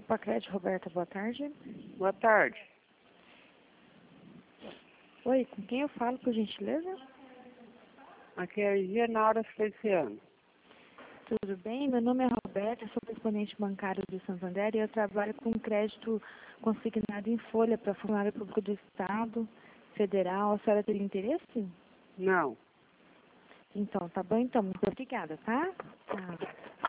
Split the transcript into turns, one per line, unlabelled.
Pacred, Roberta, boa tarde.
Boa tarde.
Oi, com quem eu falo, por gentileza?
Aqui é a Higienara Feliciano.
Tudo bem? Meu nome é Roberta, sou correspondente bancário do Santander e eu trabalho com crédito consignado em folha para funcionário público do Estado, federal. A senhora teria interesse?
Não.
Então, tá bom então. Muito obrigada, tá? Tchau.